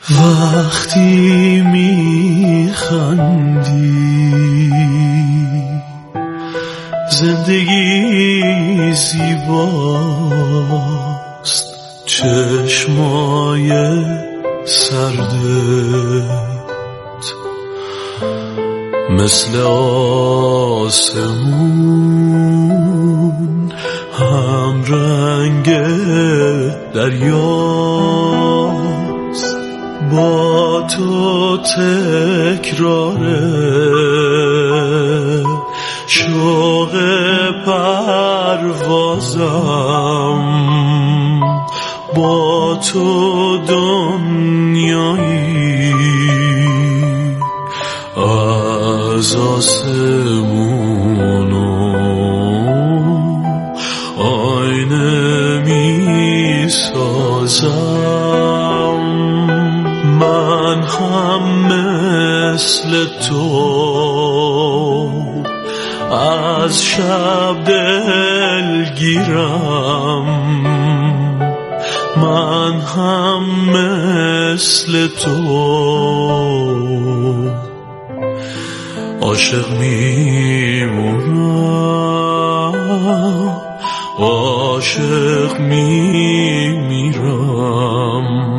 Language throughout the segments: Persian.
وقتی میخندی زندگی زیباست، چشمای سردت مثل آسمون هم رنگ دریاست. با تو تکراره شوق پروازم، با تو دنیایی از آسمون و آینه می سازم. من هم مثل تو از شب دلگیرم، من هم مثل تو عاشق میمونم، عاشق میمیرم.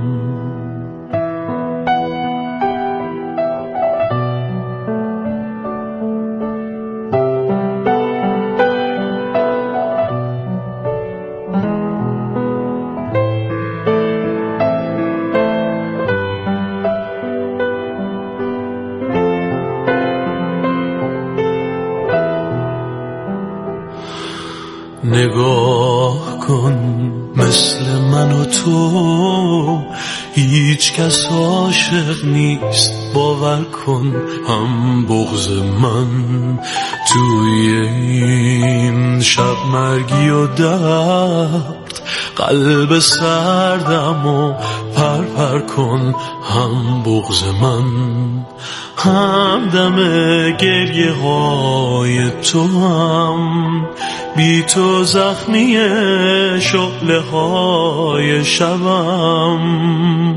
نگاه کن مثل من و تو هیچ کس عاشق نیست، باور کن هم بغض من توی این شب مرگی و درد. قلب سردم و پر کن هم بغض من، هم دم گریه های تو هم بی تو زخمی شعله های شبم.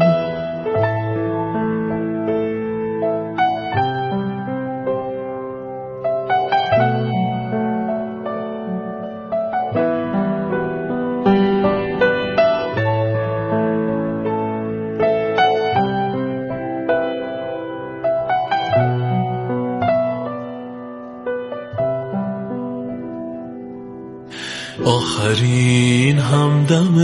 آخرین همدم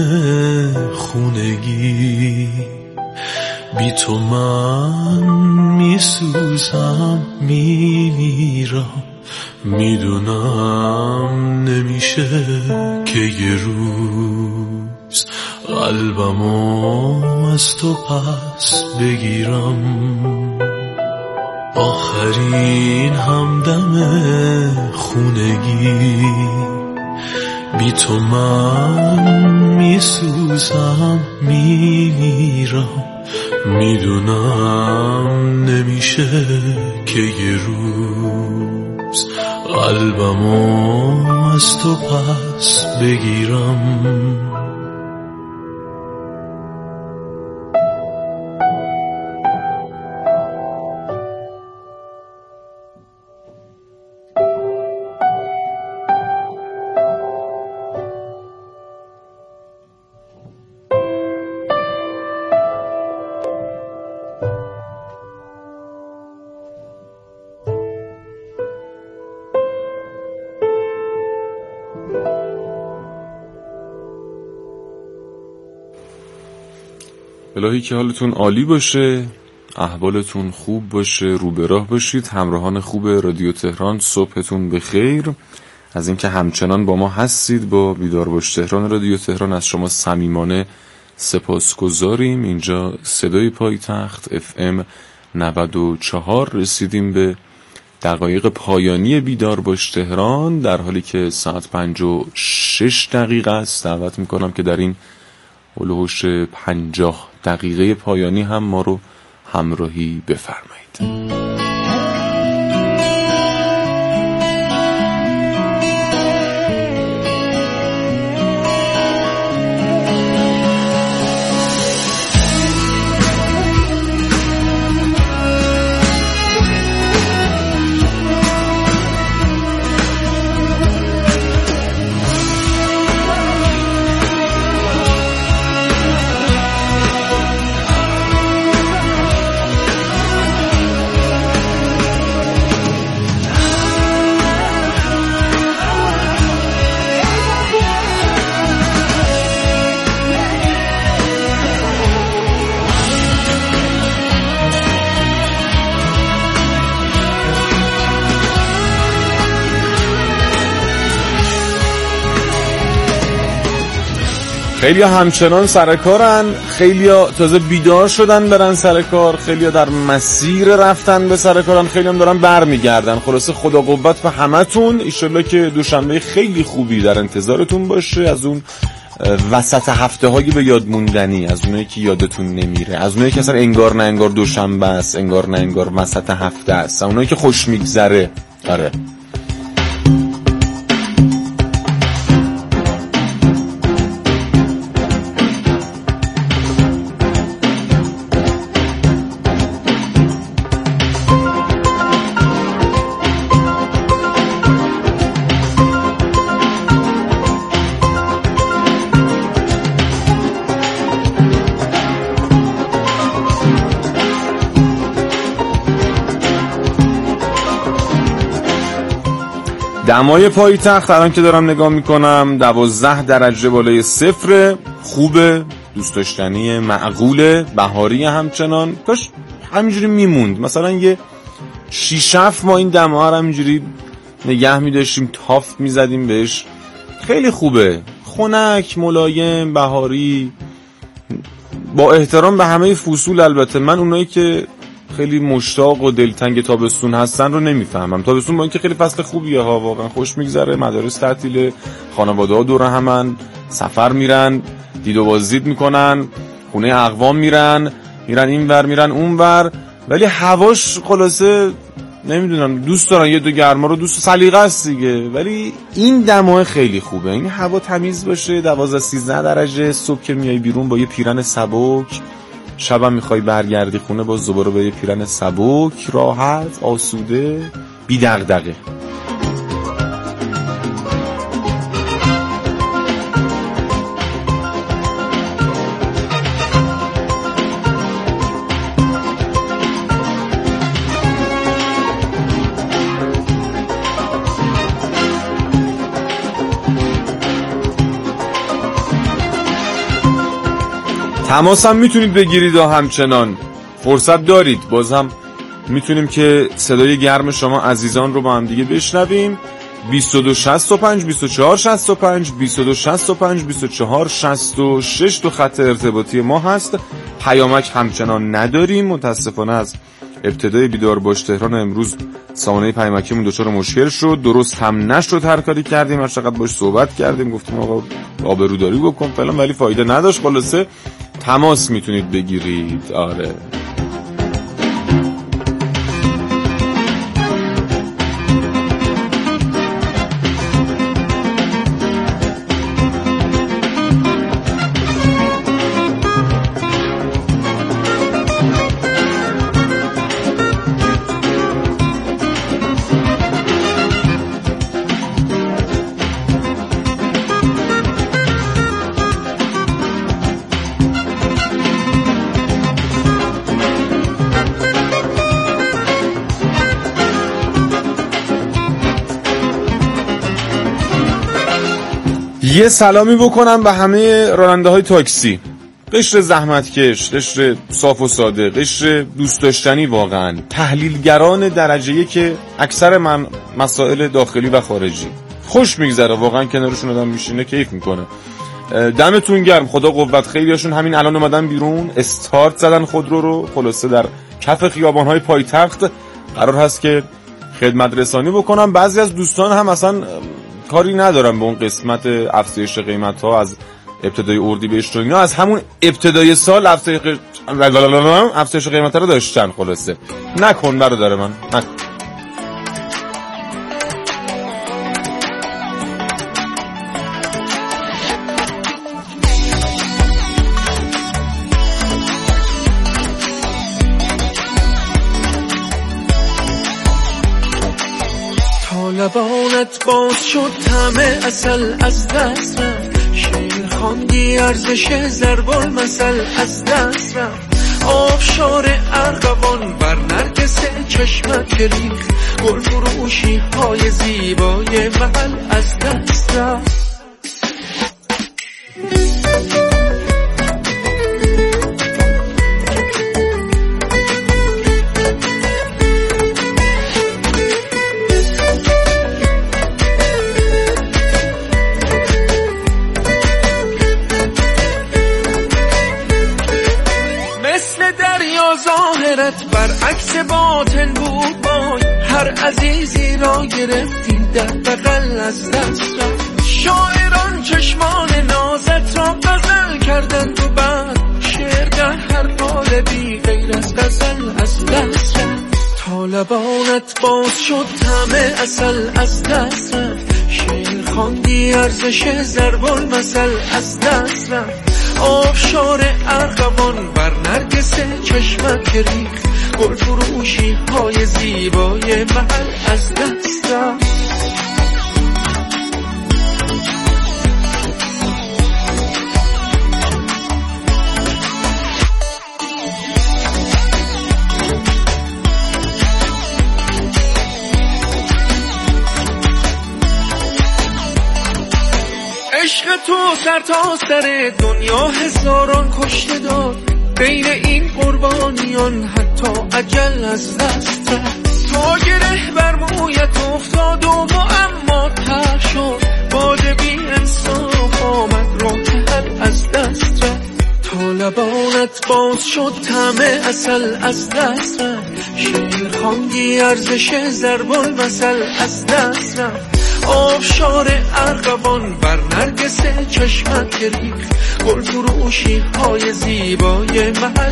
خونگی، بی تو من میسوزم میمیرم. میدونم نمیشه که یه روز قلبمو از تو پس بگیرم. آخرین همدم خونگی، بی تو من میسوزم میمیرم. میدونم نمیشه که یه روز قلبمو از تو پس بگیرم. الهی که حالتون عالی باشه، احوالتون خوب باشه، رو به راه باشید. همراهان خوب رادیو تهران، صبحتون بخیر. از اینکه همچنان با ما هستید، با بیدار باش تهران رادیو تهران از شما صمیمانه سپاسگزاریم. اینجا صدای پایتخت FM 94. رسیدیم به دقایق پایانی بیدار باش تهران، در حالی که ساعت 56 دقیقه است. دعوت میکنم که در این هلوهوش 50 دقیقه پایانی هم ما رو همراهی بفرمایید. خیلی همچنان سر کارن، خیلی تازه بیدار شدن برن سر کار، خیلی در مسیر رفتن به سر کارن، خیلی هم دارن برمیگردن. خلاصه خدا قوت به همتون، ایشالله که دوشنبه خیلی خوبی در انتظارتون باشه، از اون وسط هفته هایی به یاد موندنی، از اونایی که یادتون نمیره، از اونایی که اصلا انگار نه انگار دوشنبه است، انگار نه انگار وسط هفته است، اونایی که خوش میگذره. آره دمای پایتخت الان که دارم نگاه میکنم 12 درجه بالای صفر. خوبه، دوست داشتنی، معقوله، بهاری همچنان. کاش همینجوری میموند، مثلا یه 6-7 ما این دما رو همینجوری نگه میداشتیم، تافت میزدیم بهش. خیلی خوبه، خنک، ملایم، بهاری، با احترام به همه فصول. البته من اونایی که خیلی مشتاق و دلتنگ تابستون هستن رو نمیفهمم. تابستون با اینکه خیلی فصل خوبیه ها، واقعا خوش میگذره، مدارس تعطیله، خانواده ها دور همن، سفر میرن، دید و بازدید میکنن، خونه اقوام میرن اینور میرن اونور، ولی هواش خلاصه نمیدونم، دوست دارن یه دو گرما رو، دوست سلیقه است دیگه، ولی این دمای خیلی خوبه، این هوا تمیز باشه، 12-13 درجه، صبح که میای بیرون با یه پیرن سبک، شبم میخوای برگردی خونه باز دوباره با یه پیرن سبک، راحت، آسوده، بی دغدغه. تماس هم میتونید بگیرید و همچنان فرصت دارید، باز هم میتونیم که صدای گرم شما عزیزان رو با هم دیگه بشنویم. 2265 2465 2265 2466 تو خط ارتباطی ما هست. پیامک همچنان نداریم متاسفانه. از ابتدای بیدار باش تهران امروز سامانه پیامکیمون دچار مشکل شد، درست هم نشد، هر کاری کردیم، هر چقدر باش صحبت کردیم، گفتیم آقا آبروداری بکن فلان، ولی فایده نداشت. خلاصه تماس میتونید بگیرید. آره یه سلامی بکنم به همه راننده های تاکسی، قشر زحمتکش، قشر صاف و ساده، قشر دوست داشتنی، واقعا تحلیلگران درجه‌ای که اکثر من مسائل داخلی و خارجی خوش میگذره، واقعا کنارشون آدم میشینه کیف میکنه. دمتون گرم، خدا قوت. خیلیاشون همین الان اومدن بیرون، استارت زدن خودرو رو، خلاصه در کف خیابان‌های پایتخت قرار هست که خدمت رسانی بکنم. بعضی از دوستان هم اصلا کاری ندارم به اون قسمت افزایش قیمت ها از ابتدای اردیبهشت و اینا، از همون ابتدای سال افزایش قیمت ها رو داشتن. خلاصه نکن برادر من، نکن. لبانت باز شد طعم عسل از دست رفت، شعر خواندی ارزش ضرب المثل از دست رفت، آبشار ارغوان بر نرگس چشمت ریخت، گل فروشی های زیبای محل از دست رفت. مثل دریا ظاهرت برعکس باطن بود وای، هر عزیزی را گرفتی در بغل از دست رفت. شاعران چشمان نازت را غزل کردند و بعد شعر در هر قالبی غیر از غزل از دست رفت. تا لبانت باز شد طعم عسل از دست رفت، شعر خواندی ارزش ضرب المثل از دست رفت. آبشار ارغوان بر نرگس چشمت ریخت، گل فروشی های زیبای محل از دست رفت. عشق تو سر تا سر دنیا هزاران کشته داد، بین این قربانیان حتی اجل از دست رفت. تا گره بر مویت افتاد و معما تر شد، باد بی انصاف آمد راه حل از دست رفت. تا لبانت باز شد طعم عسل از دست رفت، شعر خواندی ارزش ضرب المثل از دست رفت. آبشار ارغوان بر نرگس چشمت ریخت، گل فروشی های زیبای محل.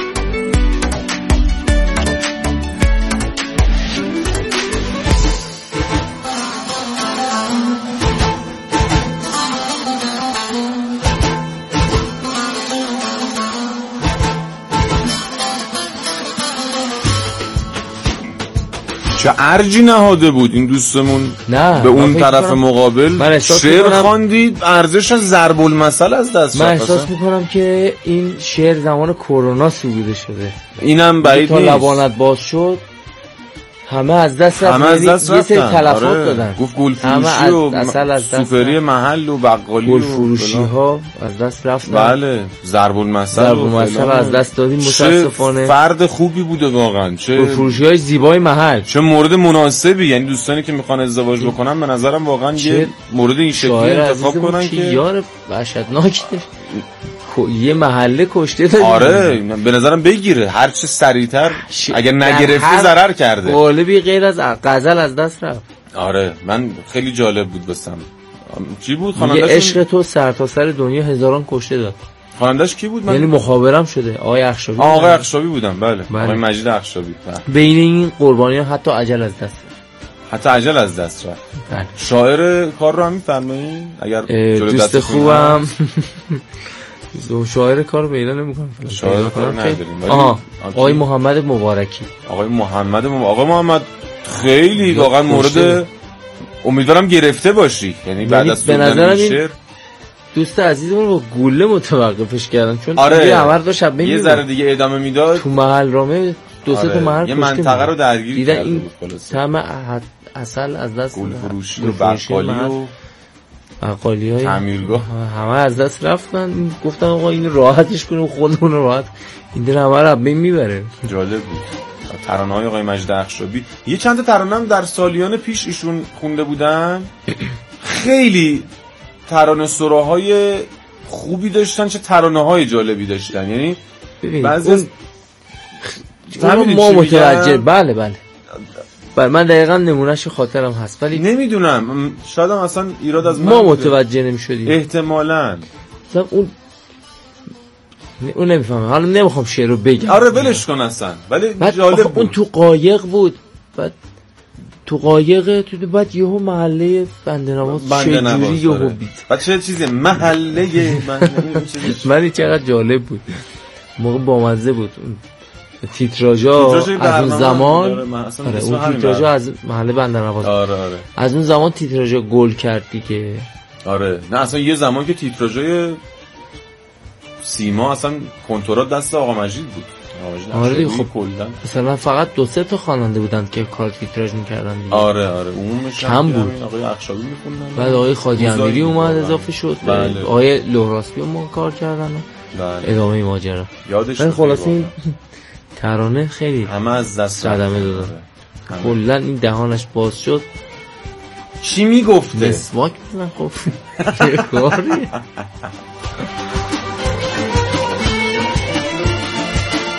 چه ارجی نهاده بود این دوستمون نه، به اون طرف مقابل، شعر خواندید ارزش از ضرب المثل از دست رفت. من احساس میکنم که این شعر زمان کرونا سروده شده، اینم بعید نیست. تا لبانت باز شد همه از دست رفتن، یه سری تلفات دادن، گفت گل فروشی و سوپری محل و بقالی گل فروشی ها از دست رفتن. بله، ضرب المثل از دست دادیم متاسفانه. فرد خوبی بوده واقعا، چه گل فروشی های زیبای محل، چه مورد مناسبی. یعنی دوستانی که میخوان ازدواج بکنن به نظرم واقعا یه مورد این شکلی انتخاب کنن که یار وحشتناک یه محله کشته دادیم. آره به نظرم بگیره هر چه سریعتر، اگر نگرفته ضرر کرده. قالبی غیر از غزل از دست رفت. آره من خیلی جالب بود بسم. چی بود خواننده‌ش؟ یه عشق تو سر تا سر دنیا هزاران کشته داد. خواننده‌ش کی بود؟ یعنی مخابرم شده آقای اخشابی. آقای اخشابی بودن. بله آقای مجید اخشابی. بین این قربانیان حتی اجل از دست رفت. بله. شاعر کار رو هم می‌فرمایید اگر دوست خوبم شاعر کار پیدا نمی‌کنم. شاعر کار نداریم. آقای محمد مبارکی. آقای محمد خیلی واقعا مورد امیدوارم گرفته باشی. یعنی بعد از به نظرم این دوست عزیزمون رو گوله متوقفش کردن، چون آره همه رو شب یه ذره دیگه ادامه میداد تو محل رامه دو سه تا محل یه منطقه رو درگیر کرده بود. طعم عسل از دست گل فروشی و بقالی‌های تعمیرگاه همه از دست رفتن. گفتن آقا این راحتش کنیم خودمون راحت، این دل همه رو بین میبره. جالب بود ترانه‌های آقای مجید اخشابی. یه چند تا ترانه هم در سالیان پیش ایشون خونده بودن، خیلی ترانه سراهای خوبی داشتن، چه ترانه‌های جالبی داشتن. یعنی بعضی ما متوجه بله من دقیقاً نمونهش خاطرم هست، ولی نمیدونم شاید هم اصلا ایراد از ما متوجه نمی‌شدیم احتمالاً. مثلا اون نمیفهمم، حالا نمیخوام شعر رو بگم. آره ولش کن اصلا، ولی جالب بود. اون تو قایق بود، بعد تو قایق تو بعد یهو محله بنده‌نواز چجوری یهو بید. بعد چه چیزی محله من چقدر جالب بود، موقع بامزه بود. تیتراژا از اون زمان اون تیتراژا از محله بندرنواز. آره از اون زمان تیتراژا گل کرد دیگه. آره نه اصلا یه زمان که تیتراژای سیما اصلا کنترل دست آقا مجید بود. آره خب کلا مثلا فقط 2-3 تا خواننده بودند که کار تیتراژ می‌کردن دیگه. آره عمومش کم بود. آقای اخشابی می‌خوندن، بعد آقای خادی امیری اومد اضافه شد. آقای لهراسبی هم کار کردن. ادامه ماجرا یادش. خلاص این ترانه خیلی همه از دست صدمه دادن. کلا این دهانش باز شد. چی میگفته؟ مسواک بزن. خب چه کاری؟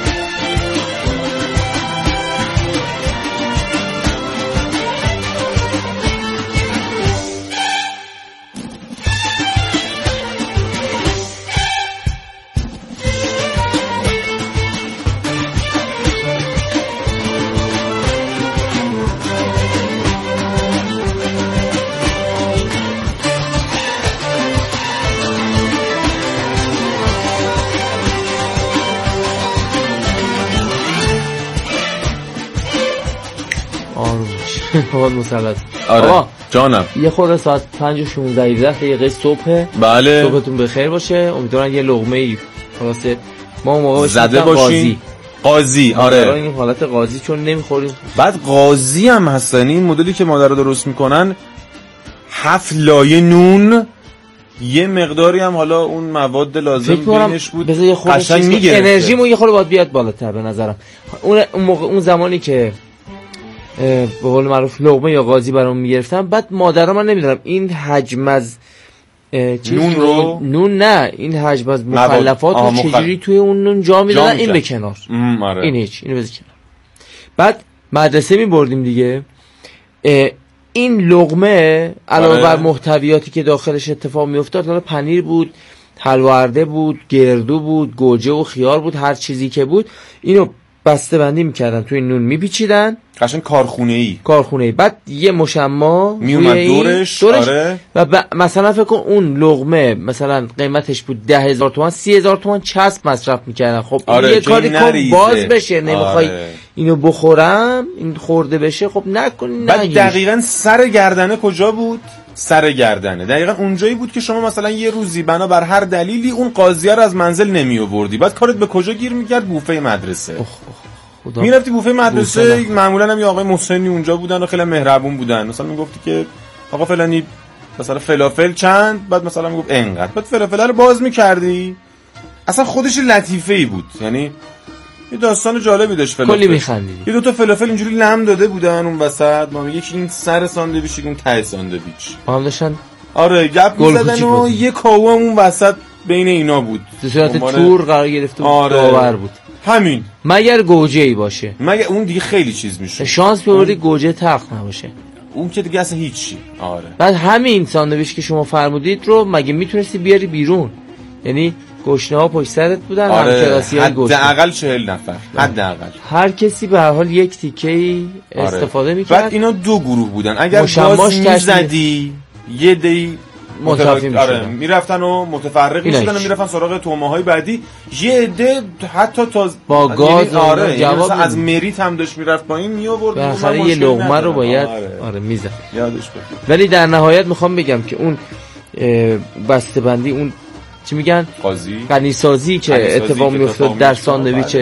آروم باش. آقا مسلط. آره آقا جانم. یه خورده ساعت 5:16 دقیقه صبح. بله. صبحتون بخیر باشه. امیدوارم یه لقمه‌ای خلاصه ما موقع زده باشین. قاضی آره. این حالت قاضی چون نمیخوریم. بعد قاضی هم هستن این مدلی که مادر رو درست میکنن 7 لایه نون، یه مقداری هم حالا اون مواد لازم بینش بود. بذار یه خورده انرژیمو یه خورده باید بیاد بالاتر به نظرم. اون زمانی که به قول معروف لقمه یا قاضی برام میگرفتم، بعد مادرم من نمیدونم این حجم از نون نه این حجم از مخلفات رو چجوری توی اون نون جا میدادن. این به کنار آره. این هیچ اینو بذار کنار. بعد مدرسه میبردیم دیگه. این لقمه علاوه بر محتویاتی که داخلش اتفاق میافتاد، حالا پنیر بود، حلوارده بود، گردو بود، گوجه و خیار بود، هر چیزی که بود اینو بسته بندی میکردن توی نون میپیچیدن قشنگ کارخونه‌ای. بعد یه مشما میومد دورش آره. و مثلا فکر کن اون لقمه مثلا قیمتش بود 10,000 تومان، 30,000 تومان چسب مصرف میکردن. خب آره یه کاری کن باز بشه، نمیخوای اینو بخورم این خورده بشه، خب نکن. بعد دقیقاً سر گردنه کجا بود؟ سر گردنه دقیقاً اونجایی بود که شما مثلا یه روزی بنا بر هر دلیلی اون قاضیه رو از منزل نمی آوردی، بعد کارت به کجا گیر میکرد؟ بوفه مدرسه. میرفتی بوفه مدرسه، معمولا هم یه آقای محسنی اونجا بودن و خیلی مهربون بودن. مثلا میگفتی که آقا فلانی مثلا فلافل چند، بعد مثلا میگفت اینقدر، بعد فلافل رو باز میکردی. اصلا خودش لطیفه‌ای بود، یعنی یه داستان جالبی داشت. فلافل کلی میخندیدی. یه دو تا فلافل اینجوری لم داده بودن اون وسط، ما یکی این سر ساندویچ اون ته ساندویچ با هم داشتن آره گپ می‌زدن و یه کاوه اون وسط بین اینا بود، به صورت تور قرار گرفته بود. آره. داور بود همین، مگر گوجه‌ای باشه، مگر اون دیگه خیلی چیز میشه. شانس ببری گوجه تلخ نباشه، اون که دیگه اصلا هیچی. آره بعد همین ساندویچ که شما فرمودید رو مگه میتونستی بیاری بیرون؟ یعنی گشنه‌ها پشت سرت بودن. آره. کلاسی‌های گشنه حداقل 40 نفر حداقل، هر کسی به هر حال یک تیکه‌ای استفاده می‌کرد. بعد اینا دو گروه بودن، اگر باز می‌زدی یه دی متفاوت آره میرفتن و متفرق میشدن و میرفتن سراغ تومه‌های بعدی. یه عده حتی تا با گاز آره جواب از مریت هم داشت میرفت پایین میآورد. بالاخره یه لقمه رو باید آره میزد یادش بخیر. ولی در نهایت میخوام بگم که اون بسته‌بندی، اون چی میگن غنی‌سازی که اتفاق میافتاد در ساندویچ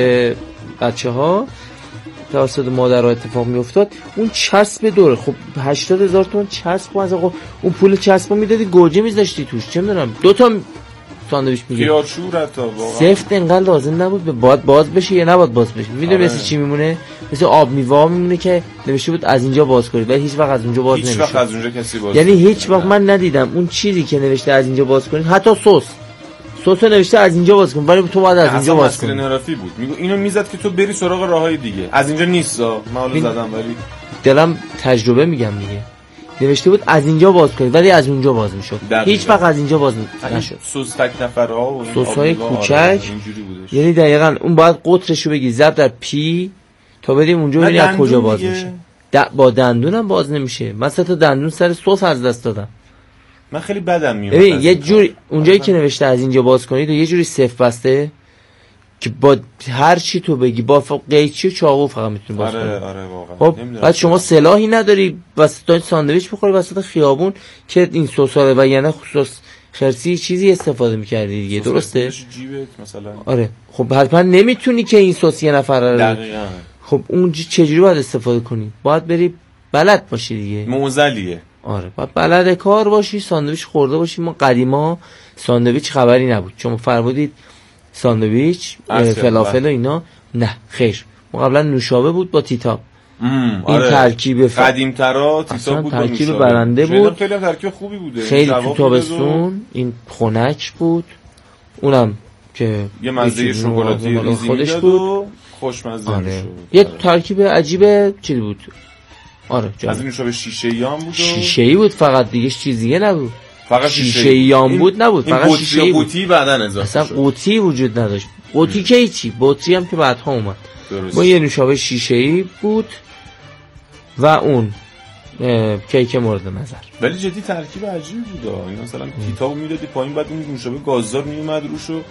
بچه‌ها توسط مادر اتفاق میافتاد، اون چسب دوره. خب 80,000 تومان چسب از آقا، اون پول چسبو میدادی گوجه میذاشتی توش، چه میدونم 2 تا ساندویچ میگه خیارشور تا واقعا سفت انقدر لازم نبود به باز بشه یا نباید باز بشه. میدونی مثل چی میمونه؟ مثل آب میوه میمونه که نوشته بود از اینجا باز کنید ولی هیچ وقت از اونجا باز نمیشه. هیچ وقت از اونجا کسی باز یعنی هیچ وقت من ندیدم اون چیزی که نوشته از اینجا باز کنید، حتی سس نوشته از اینجا باز کن ولی تو باید از اینجا باز کنی. اصلا نرافی بود. میگه اینو میزد که تو بری سراغ راههای دیگه. از اینجا نیستا. من حالا زدم ولی دلم تجربه میگم دیگه. نوشته بود از اینجا باز کنید ولی از اونجا باز میشد. هیچ وقت از اینجا باز نشد. سس تک نفرها و سس‌های کوچک اینجوری بودش. یعنی دقیقاً اون باید قطرشو بگی ضرب در پی تا بریم اونجا ببینی از کجا باز میشه. با دندونم باز نمیشه. من 3 تا دندون سر سس از دست دادم. من خیلی بدم میاد. ببین یه جوری اونجایی که نوشته از اینجا باز کنید و یه جوری صفر بسته که با هر چی تو بگی با قیچی و چاقو فقط میتونی باز کنی. آره واقعا. خب بعد شما سلاحی نداری وسط ساندویچ بخوری وسط خیابون که این سس‌ها و یعنی خصوص خرسی چیزی استفاده می‌کردی دیگه، درسته؟ جیبت مثلا. آره خب حتما نمیتونی که این سس یه نفر رو دقیقاً. خب اون چجوری باید استفاده کنی؟ باید بری بلد باشی دیگه. معضلیه. آره باید بلد کار باشی، ساندویچ خورده باشی. ما قدیما ساندویچ خبری نبود. شما فرمودید ساندویچ فلافل و اینا، نه خیر، ما قبلا نوشابه بود با تیتاب. این آره. ترکیب قدیم‌ترا تیتاب بود، ترکیب برنده بود، خیلی ترکیب خوبی بوده، خیلی تو تابستون این خنک بود، اونم که یه مزه شکلاتی ریزی خودش بود، خوشمزه آره. یه ترکیب عجیب چیزی بود. آره از این نوشابه شیشه‌ای هم بود، شیشه‌ای بود فقط، دیگه چیز دیگه نبود. فقط شیشه‌ای هم بود، نبود فقط شیشه‌ای بود. قوطی بعدن اضافه شد. اصلا قوطی وجود نداشت. قوطی که چی؟ بطری هم که بعدها اومد. ما یه نوشابه شیشه‌ای بود و اون کیک مورد نظر. ولی جدی ترکیب عجیبی بود. این مثلا کتابو میدادی پایین بعد اون نوشابه گازدار میومد روشو،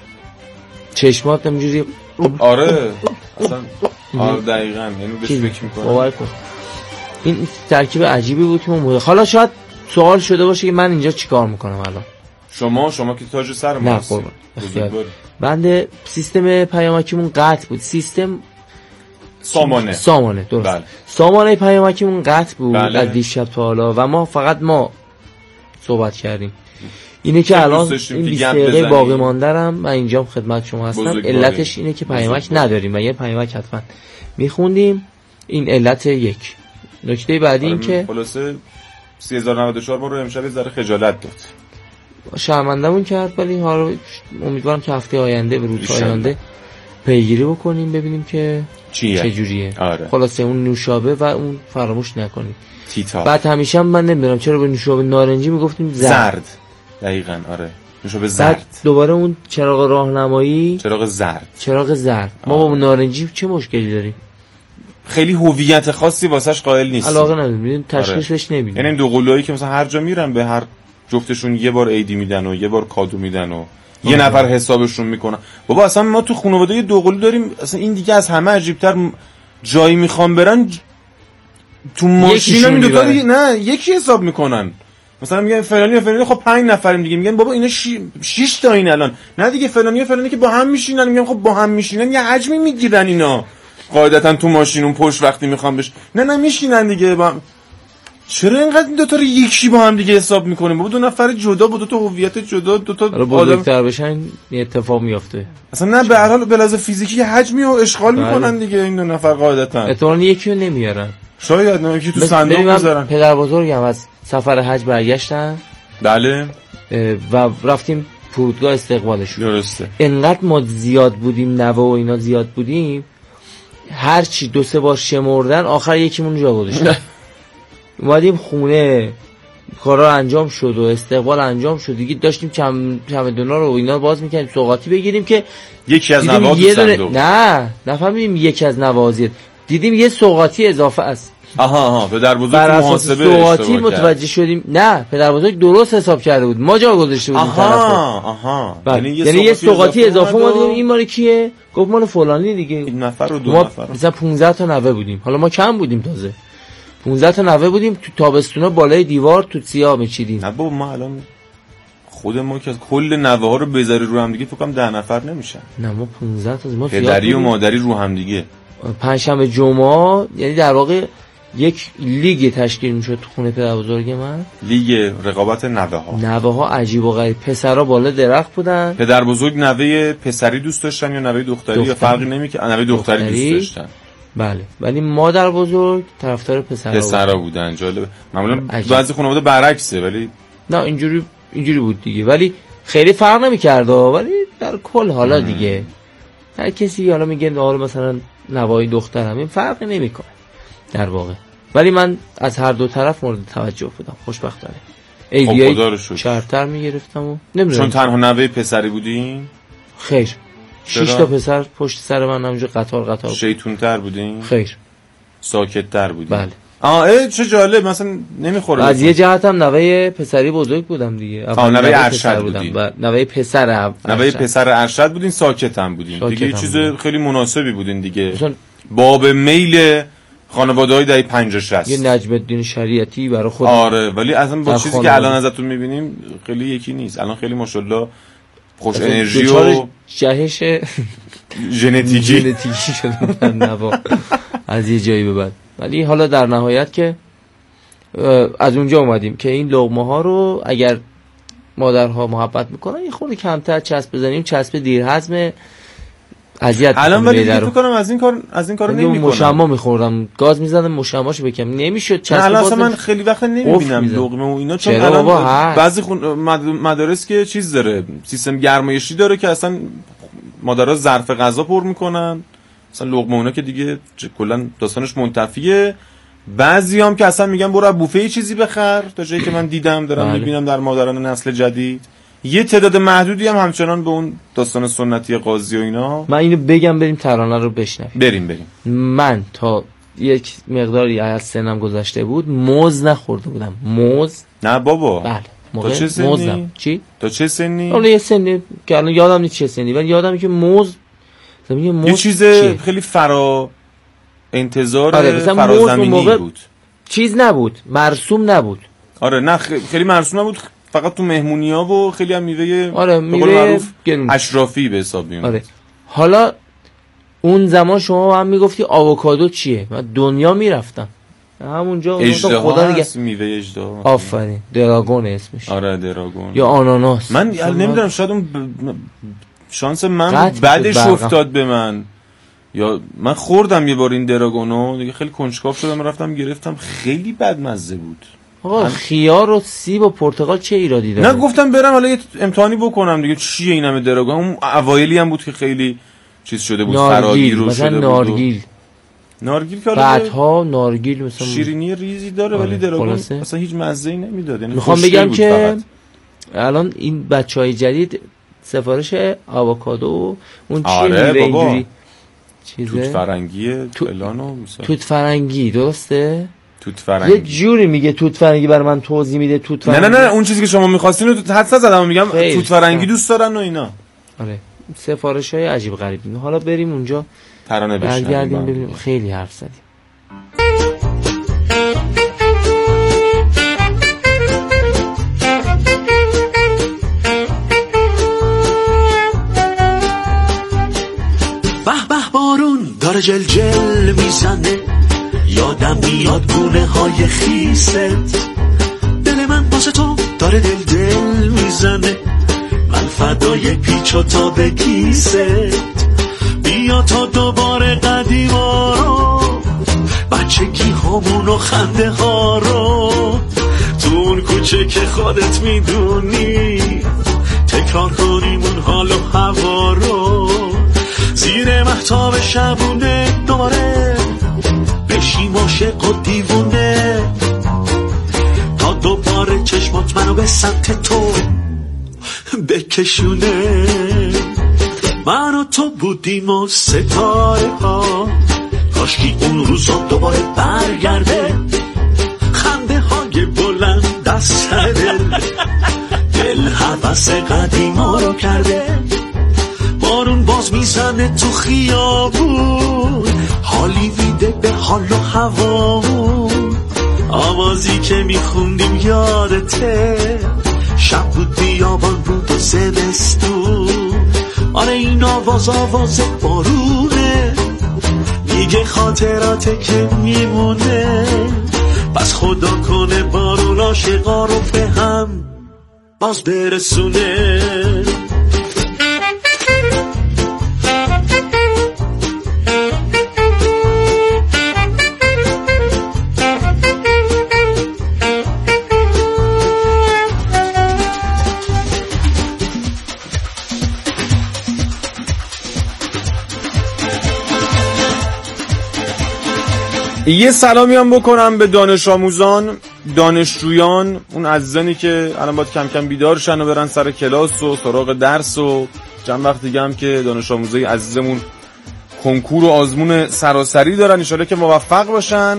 چشمات همینجوری. آره اصلا آره دقیقاً، یعنی بهش فکر می‌کنم. باور کن این ترکیب عجیبی بود که من حالا شاید سوال شده باشه که من اینجا چیکار میکنم الان. شما که تاج سر ما هستی. نه قربان. بنده سیستم پیامکیمون قطع بود. سیستم سامانه درست. بله. سامانه پیامکیمون قطع بود از دیشب تا حالا و ما فقط صحبت کردیم. اینه که الان این 20 دقیقه باقی ماندارم من اینجام خدمت شما هستم. علتش اینه که پیامک نداریم و یه پیامک حتما میخوندیم. این علت یک. نکته بعدی این که خلاصه 3094 ما رو امشب یه ذره خجالت داد. شرمندمون کرد، ولی حالا امیدوارم که هفته آینده به روز آینده پیگیری بکنیم ببینیم که چه جوریه. خلاصه اون نوشابه و اون فراموش نکنیم. بعد همیشه من نمیدونم چرا به نوشابه نارنجی میگفتیم زرد. دقیقاً آره. نوشابه زرد. دوباره اون چراغ راهنمایی چراغ زرد. ما با نارنجی چه مشکلی داریم؟ خیلی هویت خاصی واسش قائل نیستیم. علاقه نداریم، تشخیصش نمیدیم. یعنی این دو قلوهایی که مثلا هر جا میرن به هر جفتشون یه بار عیدی میدن و یه بار کادو میدن و یه نفر حسابشون میکنن. بابا اصلا ما تو خانواده دو قلو داریم، اصلا این دیگه از همه عجیب‌تر. جایی میخوام برن تو ماشین این دوتا دیگه نه یکی حساب میکنن. مثلا میگن فلانی و فلانی، خب 5 نفریم دیگه، میگن بابا اینا 6 تا این الان نه دیگه، فلانی و فلانی که با هم میشینن، میگن خب با هم میشینن یه حجمی میگیرن اینا قاعدتا تو ماشین اون پشت وقتی میخوام بش نه میشینن دیگه با. چرا اینقدر این دوتا رو یکی با هم دیگه حساب میکنه؟ بابا 2 نفر جدا با 2 تا هویت جدا 2 تا بزرگتر بشن یه اتفاق میفته. اصلا نه به هر حال به لحاظ فیزیکی حجمی رو اشغال میکنن دیگه این 2 نفر قاعدتا. احتمالاً یکی رو نمیارن، شاید نه یکی تو صندوق میذارن. پدر بزرگم از سفر حج برگشتن. بله. و رفتیم فرودگاه استقبالش. درسته. انقدر ما زیاد بودیم، نوه و اینا زیاد بودیم، هر چی 2-3 بار شمردن آخر یکیمون جا گذاشتن. اومدیم خونه، کارا انجام شد و استقبال انجام شد دیگه، داشتیم چمدونا رو اینا باز میکنیم سوغاتی بگیریم که یکی از نوازی صندوق نه نفهمیم یکی از نوازی دیدیم یه سوغاتی اضافه است. آها پدر بزرگ محاسبه سوغاتی متوجه شدیم. نه پدر بزرگ درست حساب کرده بود، ما جا گذاشته بودیم طرفو. یعنی یه سوغاتی اضافه ما دیدیم. این مال کیه؟ گفت مال فلانی دیگه. این نفر رو 2 نفر مثلا 15 تا نوه بودیم، حالا ما کم بودیم، تازه 15 تا نوه بودیم. تو تابستونا بالای دیوار تو سیاه میچیدیم. نه بابا ما الان خود ما که از کل نوه ها رو بذاری رو هم دیگه فکر کنم 10 نفر نمیشن. نه ما 15 تا ما پدری و مادری رو هم دیگه. پنجشنبه جمعه یعنی در واقع یک لیگ تشکیل میشد تو خونه پدر بزرگ من. لیگ رقابت نوه ها عجیب و غریب. پسرا بالا درخت بودن. پدر بزرگ نوه پسری دوست داشتن یا نوه دختری یا فرقی نمیکنه؟ نوه دختری دوست داشتن. بله ولی مادر بزرگ طرفدار پسرا بودن. جالب. معمولا بعضی خانواده برعکسه ولی نه اینجوری بود دیگه، ولی خیلی فرق نمی‌کرد. ولی در کل حالا دیگه هر کسی حالا میگه حالا مثلا نوای دخترم این فرقی نمیکنه در واقع، ولی من از هر دو طرف مورد توجه بودم خوشبختانه. ایدیای چرتر میگرفتم و نمیدونم. چون تنها نوه پسری بودین؟ خیر 6 تا پسر پشت سر من همونجا قطار شیطون‌تر بودین؟ خیر ساکت‌تر بودین؟ بله. چه جالب. مثلا نمیخوره. از یه جهت هم نوه پسری بزرگ بودم دیگه. نوه ارشد بودین. نوه پسر ارشد بودین، ساکت هم بودین دیگه. یه چیز خیلی مناسبی بودین دیگه. باب میل خانواده‌های دهه 50 60. یه نجم الدین شریعتی برای خود. آره ولی اصلا با چیزی که الان ازتون میبینیم خیلی یکی نیست. الان خیلی ماشاءالله خوش انرژی و جهش ژنتیکی شدن نوا از یه جایی به بعد. ولی حالا در نهایت که از اونجا اومدیم که این لقمه ها رو اگر مادرها محبت میکنن یه خورده کمتر چسب بزنیم. چسب دیر هضم اذیت الان ولی فکر کنم از این کارو نمیکنم. مشما میخوردم گاز میزدم مشماشو بکم نمیشد چسب. الان اصلا من خیلی وقت نمیبینم لقمه و اینا، چون الان بعضی مدارس که چیز داره سیستم گرمایشی داره که اصلا مادرها ظرف غذا پر میکنن. مثلا لقمه اونا که دیگه کلا داستانش منتفیه. بعضیام که اصلا میگن برو بوفه چیزی بخر، تا جایی که من دیدم دارم میبینم در مادران نسل جدید. یه تعداد محدودی هم همچنان به اون داستان سنتی قاضی و اینا. من اینو بگم بریم ترانه رو بشنویم. بریم. من تا یک مقداری از سنم گذشته بود موز نخورده بودم. موز؟ نه بابا. بله. تا چه سنی؟ چی؟ تا چه سنی؟ اون یه سنی که الان یادم نیست چه سنی، ولی یادمه که موز یه چیز خیلی انتظار فرازمینی بود. چیز نبود، مرسوم نبود. آره نه خیلی مرسوم نبود، فقط تو مهمونی‌ها و خیلی هم میوه معروف اشرافی به حساب میومد. آره. حالا اون زمان شما هم میگفتی آووکادو چیه؟ من دنیا میرفتم همونجا خدا دیگه میوه اژدها. آفرین، دراگون اسمش. آره دراگون یا آناناس. من نمیدونم شاید اون شانس من بعدش افتاد به من، یا من خوردم یه بار این دراگونو دیگه خیلی کنجکاو شدم رفتم گرفتم، خیلی بدمزه بود. آقا خیار و سیب و پرتقال چه ایرادی داره؟ نه گفتم برم حالا یه امتحانی بکنم دیگه، چیه این همه دراگون. اون اوایلی هم بود که خیلی چیز شده بود، فراگیر رو شده بود. نارگیل که بعدها نارگیل مثلا شیرینی ریزی داره ولی دراگون اصلا هیچ مزه‌ای نمیداد. یعنی میخوام بگم که الان این بچهای جدید سفارش آووکادو اون چیه؟ آره بابا چیزه توت فرنگی فلانو مثلا توت فرنگی درسته؟ توت فرنگی یه جوری میگه توت فرنگی برای من توضیح میده. توت فرنگی نه اون چیزی که شما می‌خواستین رو حدس زدم، میگم توت فرنگی دوست دارن و اینا. آره سفارش‌های عجیب غریبی. حالا بریم اونجا ترانه بشنویم ببینیم. خیلی حرف زدیم. به به بارون داره جل جل میزنه، یادم میاد گونه های خیست، دل من واسه تو داره دل دل میزنه، من فدای پیچ و تاب کیست، بیا تا دوباره قدیما رو، بچگی هامون و خنده ها رو، تو اون کوچه که خودت میدونی، تکرار کنیم اون حال و هوا رو، زیر مهتاب شبونه دوباره بشیم عاشق و دیوونه، تا دوباره چشمات منو به سمت تو بکشونه. من و تو بودیم و ستاره ها، کاشکی اون روزا دوباره برگرده، خنده های بلند از سر دل حوث قدیما رو کرده، بارون باز میزنه تو خیابون، حالی میده به حال و هوامون، آوازی که میخوندیم یادته، شب بود بیابان بود و زمستون، آره این آواز بارونه، میگه خاطراته که میمونه، بس خدا کنه بارون عاشقا رو به هم باز برسونه. یه سلامی هم بکنم به دانش آموزان، دانشجویان، اون عزیزانی که الان باید کم کم بیدار شن و برن سر کلاس و سراغ درس، و چند وقت دیگه هم که دانش آموزای عزیزمون کنکور و آزمون سراسری دارن، ان شاءالله که موفق باشن.